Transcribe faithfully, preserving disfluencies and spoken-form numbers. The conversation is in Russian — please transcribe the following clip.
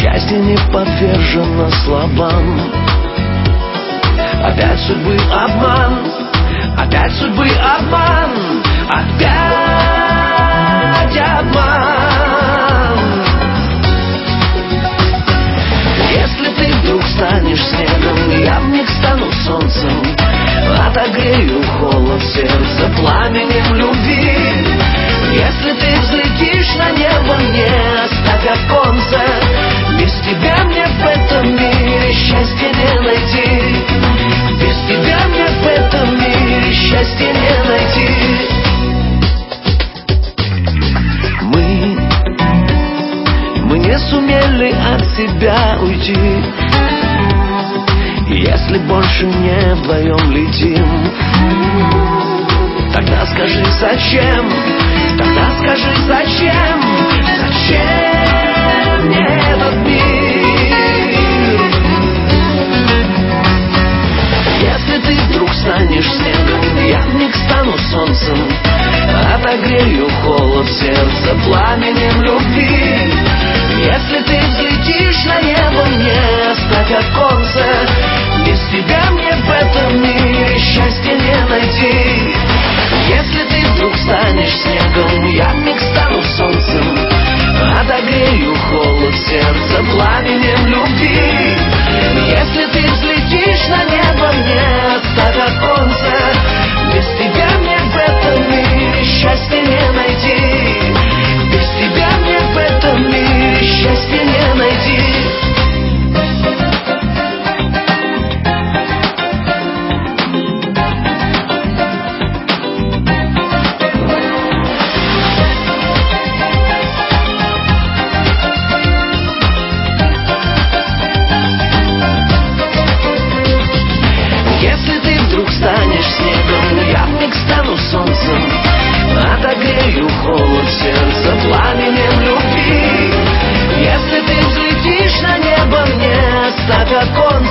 счастье не подвержено словам. Опять судьбы обман, опять судьбы обман, опять обман. Если ты вдруг станешь снегом, я вмиг стану солнцем, отогрею холод сердца пламенем любви. Если ты взлетишь на небо, мне оставь оконце. Без тебя мне в этом мире счастья не найти. Без тебя мне в этом мире счастья не найти. Мы, мы не сумели от себя уйти. Если больше не вдвоем летим, тогда скажи зачем, тогда скажи зачем, зачем мне этот мир? Если ты вдруг станешь снегом, я вмиг стану солнцем, отогрею холод сердца пламенем любви. Если ты взлетишь на небо, мне оставь оконце. Без тебя мне в этом мире счастья не найти. Если ты вдруг станешь снегом, я вмиг стану солнцем, отогрею холод сердца пламенем любви. Если ты взлетишь на небо, мне оставь оконце. Без тебя мне в этом мире счастья не найти. Без тебя мне в этом мире счастья не найти. Отогрею холод сердца пламенем любви. Если ты взлетишь на небо, мне оставь окон.